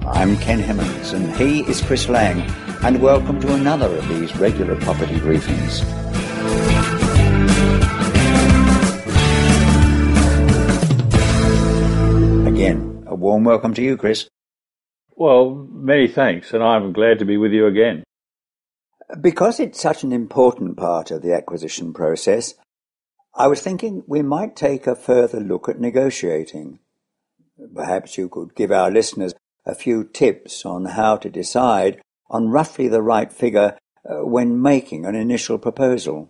I'm Ken Hemmings and he is Chris Lang, and welcome to another of these regular property briefings. Again, a warm welcome to you, Chris. Well, many thanks, and I'm glad to be with you again. Because it's such an important part of the acquisition process, I was thinking we might take a further look at negotiating. Perhaps you could give our listeners a few tips on how to decide on roughly the right figure when making an initial proposal.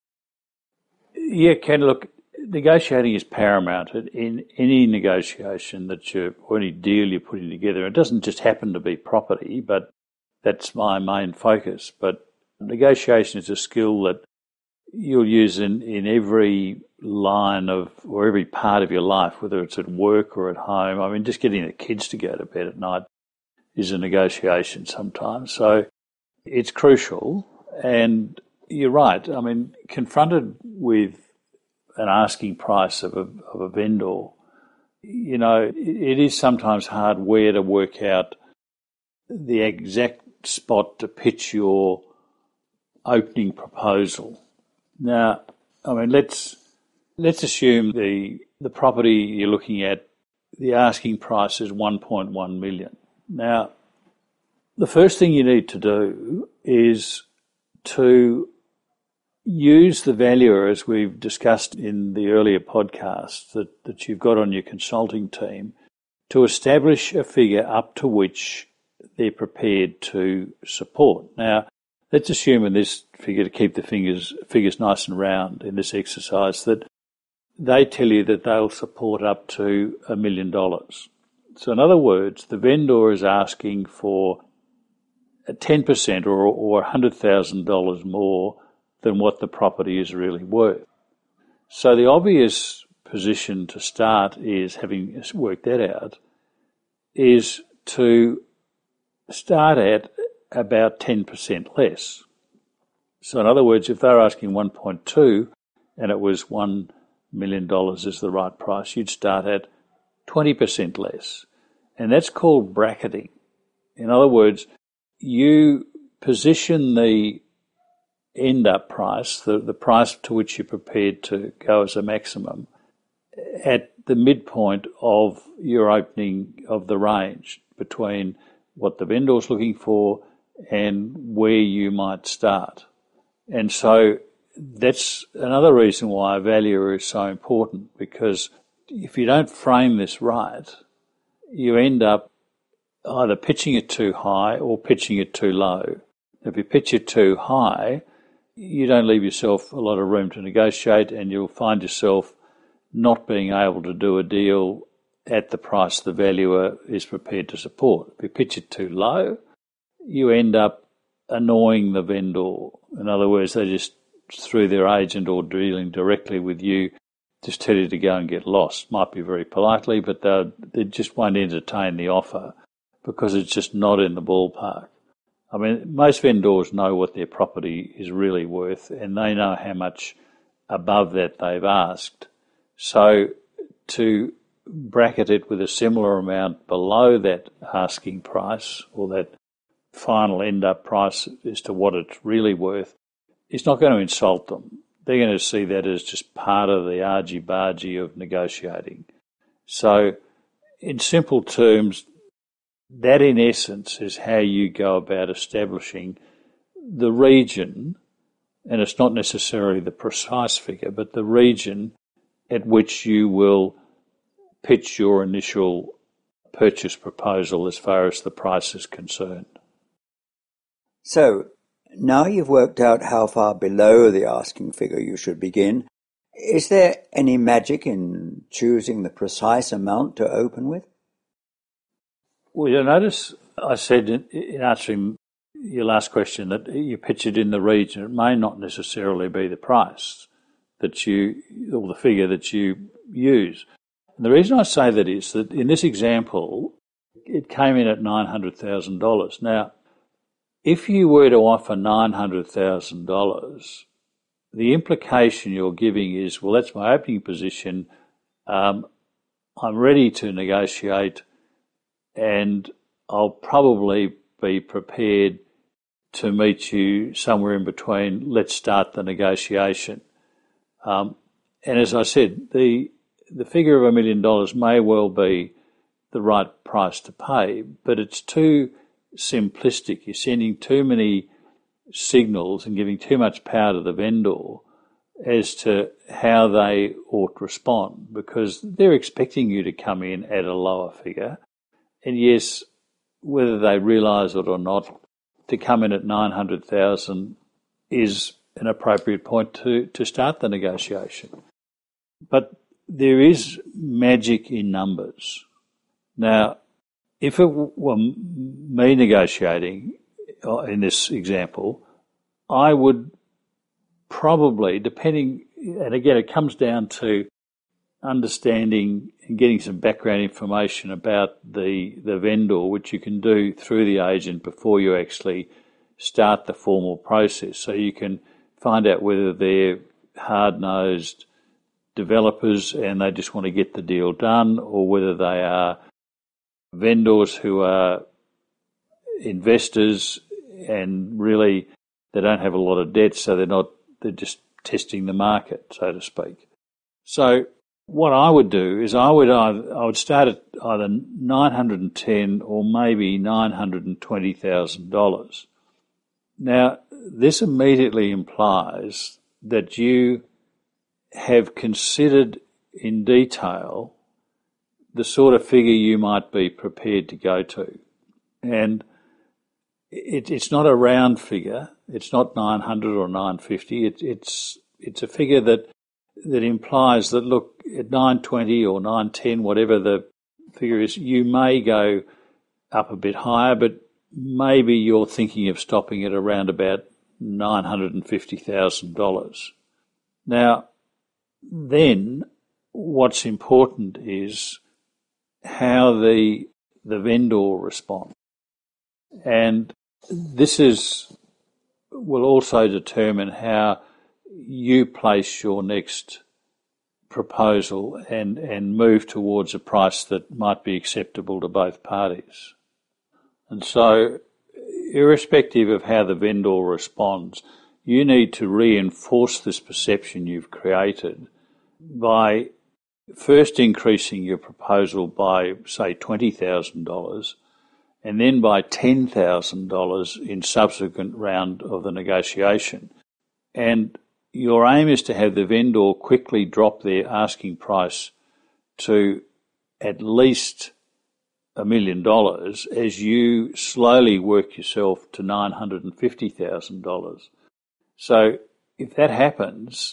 Yeah, Ken, look, negotiating is paramount in any negotiation or any deal you're putting together. It doesn't just happen to be property, but that's my main focus. But negotiation is a skill that you'll use in every line of, or every part of your life, whether it's at work or at home. I mean, just getting the kids to go to bed at night is a negotiation sometimes. So it's crucial. And you're right. I mean, confronted with an asking price of a vendor, you know, it is sometimes hard where to work out the exact spot to pitch your opening proposal. Now, I mean, let's assume the property you're looking at, the asking price is 1.1 million. Now, the first thing you need to do is to use the valuer, as we've discussed in the earlier podcasts that you've got on your consulting team, to establish a figure up to which they're prepared to support. Now, let's assume in this figure, to keep the figures nice and round in this exercise, that they tell you that they'll support up to $1 million. So in other words, the vendor is asking for 10% or $100,000 more than what the property is really worth. So the obvious position to start is, having worked that out, is to start at about 10% less. So in other words, if they're asking 1.2 and it was $1 million is the right price, you'd start at 20% less. And that's called bracketing. In other words, you position the end-up price, the price to which you're prepared to go as a maximum, at the midpoint of your opening of the range between what the vendor's looking for and where you might start. And so that's another reason why a valuer is so important, because if you don't frame this right, you end up either pitching it too high or pitching it too low. If you pitch it too high, you don't leave yourself a lot of room to negotiate, and you'll find yourself not being able to do a deal at the price the valuer is prepared to support. If you pitch it too low, you end up annoying the vendor. In other words, they just, through their agent or dealing directly with you, just tell you to go and get lost. Might be very politely, but they just won't entertain the offer because it's just not in the ballpark. I mean, most vendors know what their property is really worth, and they know how much above that they've asked. So to bracket it with a similar amount below that asking price, or that final end-up price as to what it's really worth, is not going to insult them. They're going to see that as just part of the argy-bargy of negotiating. So in simple terms, that in essence is how you go about establishing the region, and it's not necessarily the precise figure, but the region at which you will pitch your initial purchase proposal as far as the price is concerned. So, now you've worked out how far below the asking figure you should begin, is there any magic in choosing the precise amount to open with? Well, you'll notice I said in answering your last question that you pitch it in the region. It may not necessarily be the price that you, or the figure that you use. And the reason I say that is that in this example, it came in at $900,000. Now, if you were to offer $900,000, the implication you're giving is, well, that's my opening position. I'm ready to negotiate, and I'll probably be prepared to meet you somewhere in between. Let's start the negotiation. And as I said, the figure of $1 million may well be the right price to pay, but it's too simplistic. You're sending too many signals and giving too much power to the vendor as to how they ought to respond, because they're expecting you to come in at a lower figure. And yes, whether they realise it or not, to come in at 900,000 is an appropriate point to start the negotiation. But there is magic in numbers. Now, if it were me negotiating in this example, I would probably, depending, and again, it comes down to understanding and getting some background information about the vendor, which you can do through the agent before you actually start the formal process. So you can find out whether they're hard-nosed developers and they just want to get the deal done, or whether they are vendors who are investors and really they don't have a lot of debt, so they're just testing the market, so to speak. So what I would do is I would start at either $910,000 or maybe $920,000. Now, this immediately implies that you have considered in detail the sort of figure you might be prepared to go to. And it's not a round figure. It's not 900 or 950. It's a figure that implies that, look, at 920 or 910, whatever the figure is, you may go up a bit higher, but maybe you're thinking of stopping at around about $950,000. Now, then what's important is how the vendor responds. And this will also determine how you place your next proposal and move towards a price that might be acceptable to both parties. And so, irrespective of how the vendor responds, you need to reinforce this perception you've created by first increasing your proposal by, say, $20,000 and then by $10,000 in subsequent round of the negotiation. And your aim is to have the vendor quickly drop their asking price to at least $1 million as you slowly work yourself to $950,000. So if that happens,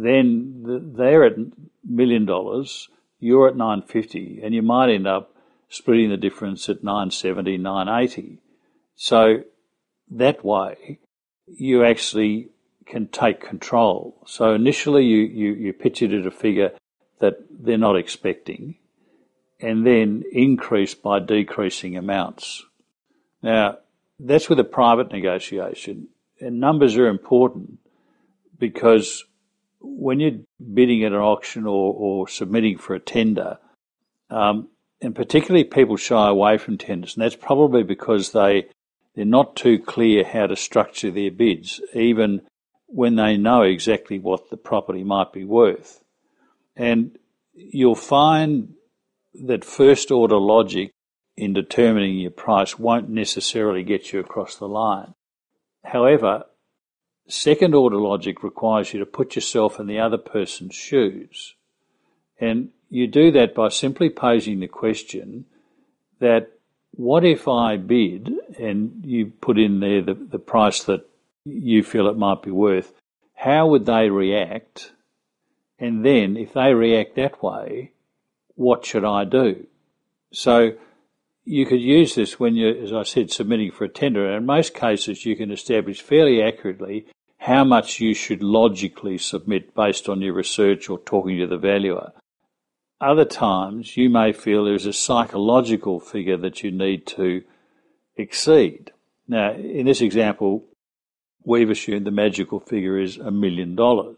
then they're at $1 million, you're at $950,000, and you might end up splitting the difference at $970,000, $980,000. So that way, you actually can take control. So initially you pitch it at a figure that they're not expecting, and then increase by decreasing amounts. Now, that's with a private negotiation, and numbers are important because when you're bidding at an auction or submitting for a tender, and particularly people shy away from tenders, and that's probably because they're not too clear how to structure their bids, even when they know exactly what the property might be worth. And you'll find that first order logic in determining your price won't necessarily get you across the line. However, second order logic requires you to put yourself in the other person's shoes. And you do that by simply posing the question that, what if I bid and you put in there the price that you feel it might be worth? How would they react? And then if they react that way, what should I do? So you could use this when you're, as I said, submitting for a tender. And in most cases, you can establish fairly accurately how much you should logically submit based on your research or talking to the valuer. Other times, you may feel there's a psychological figure that you need to exceed. Now, in this example, we've assumed the magical figure is $1 million.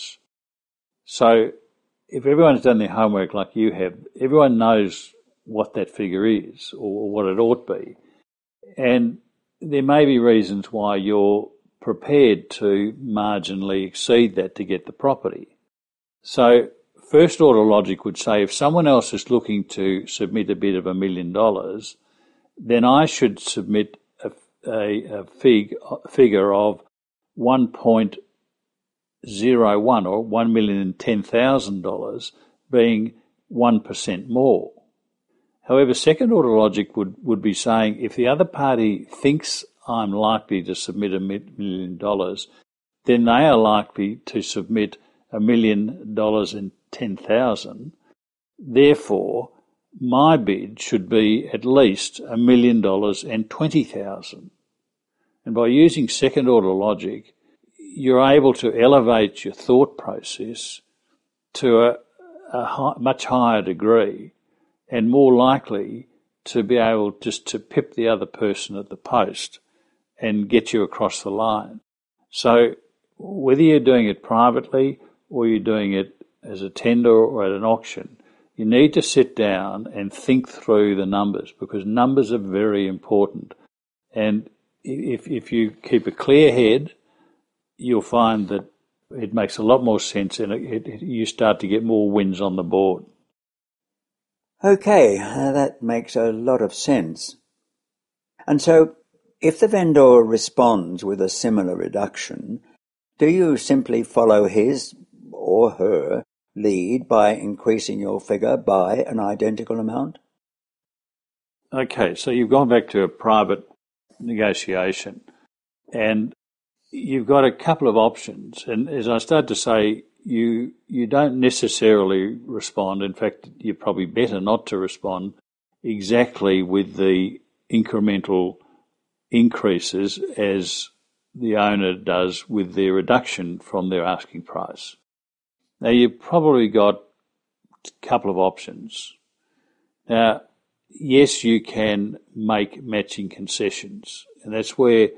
So if everyone's done their homework like you have, everyone knows what that figure is or what it ought to be. And there may be reasons why you're prepared to marginally exceed that to get the property. So first order logic would say if someone else is looking to submit a bid of $1 million, then I should submit a figure of 1.01 or $1,010,000 being 1% more. However, second order logic would be saying if the other party thinks I'm likely to submit $1 million, then they are likely to submit $1,010,000. Therefore, my bid should be at least $1,020,000. And by using second order logic, you're able to elevate your thought process to a much higher degree and more likely to be able just to pip the other person at the post and get you across the line. So whether you're doing it privately or you're doing it as a tender or at an auction, you need to sit down and think through the numbers, because numbers are very important. And if you keep a clear head, you'll find that it makes a lot more sense and you start to get more wins on the board. Okay, that makes a lot of sense. And so, if the vendor responds with a similar reduction, do you simply follow his or her lead by increasing your figure by an identical amount? Okay, so you've gone back to a private negotiation and you've got a couple of options. And as I started to say, you don't necessarily respond. In fact, you're probably better not to respond exactly with the incremental increases as the owner does with their reduction from their asking price. Now, you've probably got a couple of options. Now, yes, you can make matching concessions, and that's where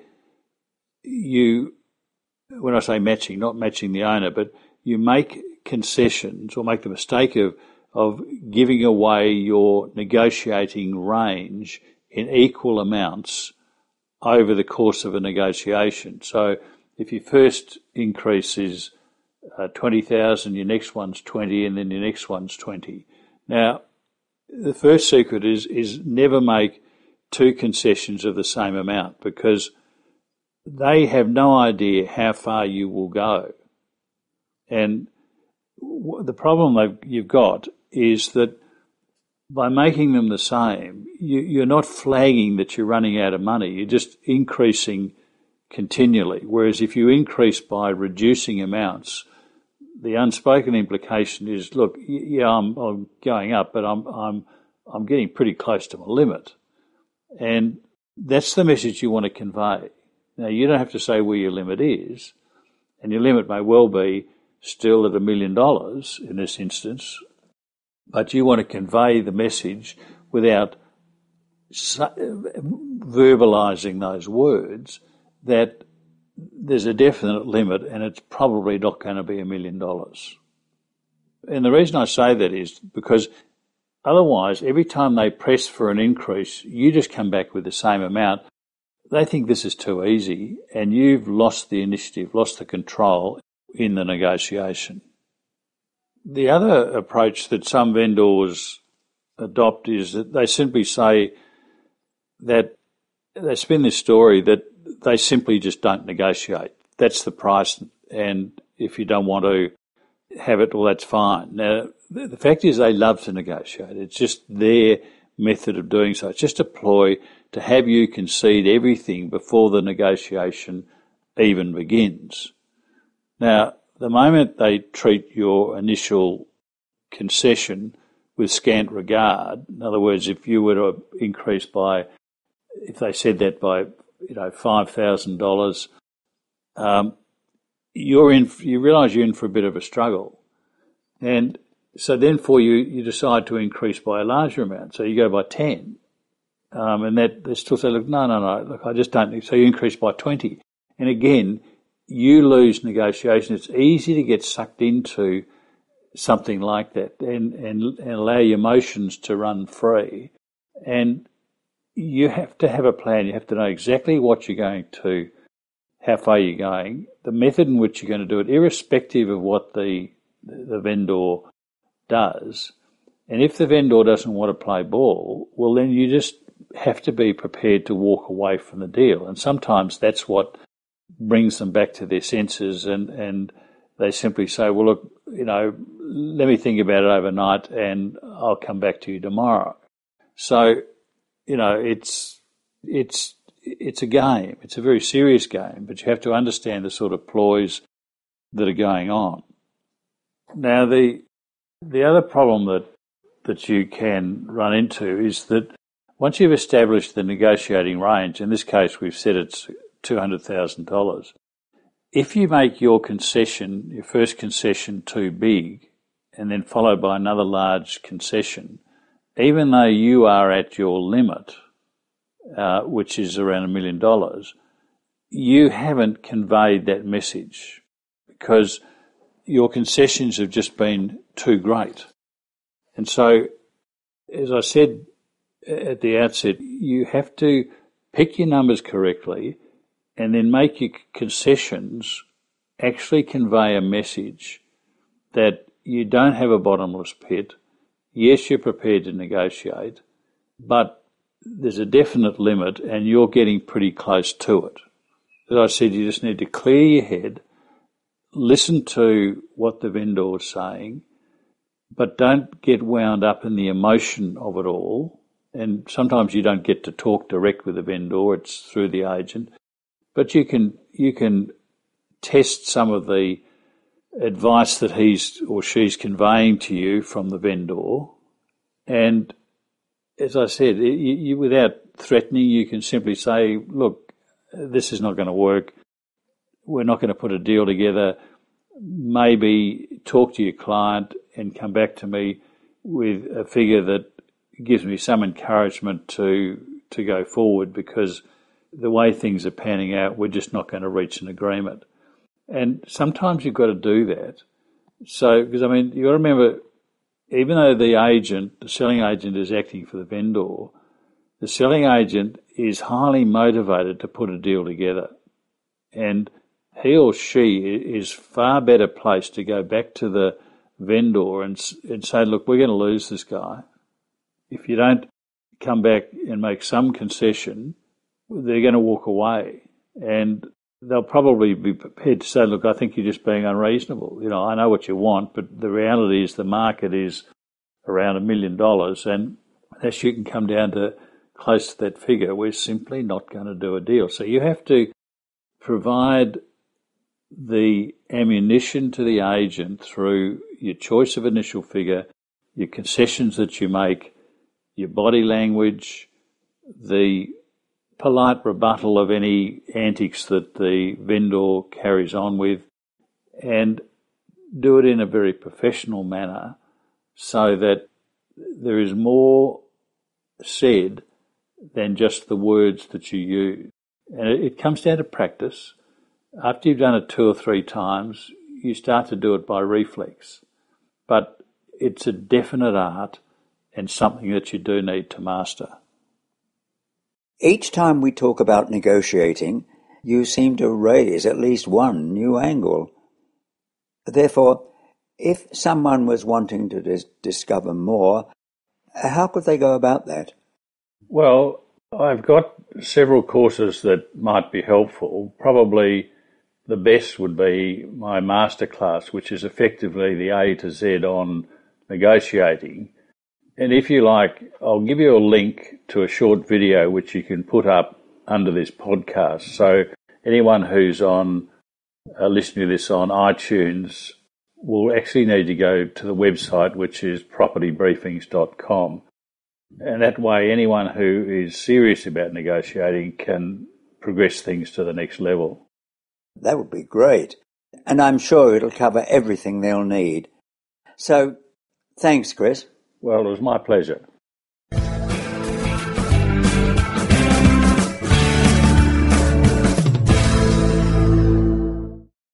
when I say matching, not matching the owner, but you make concessions or make the mistake of giving away your negotiating range in equal amounts over the course of a negotiation. So if your first increase is 20,000, your next one's 20, and then your next one's 20. Now, the first secret is never make two concessions of the same amount, because they have no idea how far you will go. And the problem you've got is that by making them the same, you're not flagging that you're running out of money. You're just increasing continually. Whereas if you increase by reducing amounts, the unspoken implication is, look, yeah, I'm going up, but I'm getting pretty close to my limit. And that's the message you want to convey. Now, you don't have to say where your limit is, and your limit may well be still at $1 million in this instance, but you want to convey the message without verbalising those words that there's a definite limit and it's probably not going to be $1 million. And the reason I say that is because otherwise, every time they press for an increase, you just come back with the same amount. They think this is too easy, and you've lost the initiative, lost the control in the negotiation. The other approach that some vendors adopt is that they simply say that they spin this story that they simply just don't negotiate. That's the price, and if you don't want to have it, well, that's fine. Now, the fact is they love to negotiate. It's just their method of doing so. It's just a ploy to have you concede everything before the negotiation even begins. Now, the moment they treat your initial concession with scant regard, in other words, if you were to increase by, if they said that by, $5,000, you realise you're in for a bit of a struggle. And so then you decide to increase by a larger amount. So you go by 10. And they still say, look, no, look, I just don't. So you increase by 20. And again, you lose negotiation. It's easy to get sucked into something like that and allow your emotions to run free. And you have to have a plan. You have to know exactly what you're going to, how far you're going, the method in which you're going to do it, irrespective of what the vendor does. And if the vendor doesn't want to play ball, well, then you just have to be prepared to walk away from the deal. And sometimes that's what brings them back to their senses, and they simply say, well, look, let me think about it overnight and I'll come back to you tomorrow. So, it's a game. It's a very serious game, but you have to understand the sort of ploys that are going on. Now, the other problem that you can run into is that once you've established the negotiating range, in this case we've said it's $200,000, if you make your first concession too big, and then followed by another large concession, even though you are at your limit, which is around $1 million, you haven't conveyed that message because your concessions have just been too great. And so, as I said at the outset, you have to pick your numbers correctly and then make your concessions actually convey a message that you don't have a bottomless pit. Yes, you're prepared to negotiate, but there's a definite limit and you're getting pretty close to it. As I said, you just need to clear your head, listen to what the vendor is saying, but don't get wound up in the emotion of it all. And sometimes you don't get to talk direct with the vendor, it's through the agent. But you can test some of the advice that he's or she's conveying to you from the vendor. And as I said, you without threatening, you can simply say, look, this is not going to work. We're not going to put a deal together. Maybe talk to your client and come back to me with a figure that gives me some encouragement to go forward, because the way things are panning out, we're just not going to reach an agreement. And sometimes you've got to do that. So, because you've got to remember, even though the selling agent is acting for the vendor, the selling agent is highly motivated to put a deal together. And he or she is far better placed to go back to the vendor and say, look, we're going to lose this guy. If you don't come back and make some concession, they're going to walk away. And they'll probably be prepared to say, look, I think you're just being unreasonable. I know what you want, but the reality is the market is around $1 million, and unless you can come down to close to that figure, we're simply not going to do a deal. So you have to provide the ammunition to the agent through your choice of initial figure, your concessions that you make, your body language, the polite rebuttal of any antics that the vendor carries on with, and do it in a very professional manner so that there is more said than just the words that you use. And it comes down to practice. After you've done it 2 or 3 times, you start to do it by reflex. But it's a definite art and something that you do need to master. Each time we talk about negotiating, you seem to raise at least one new angle. Therefore, if someone was wanting to discover more, how could they go about that? Well, I've got several courses that might be helpful. Probably the best would be my masterclass, which is effectively the A to Z on negotiating. And if you like, I'll give you a link to a short video which you can put up under this podcast. So anyone who's listening to this on iTunes will actually need to go to the website, which is propertybriefings.com. And that way anyone who is serious about negotiating can progress things to the next level. That would be great. And I'm sure it'll cover everything they'll need. So, thanks, Chris. Well, it was my pleasure.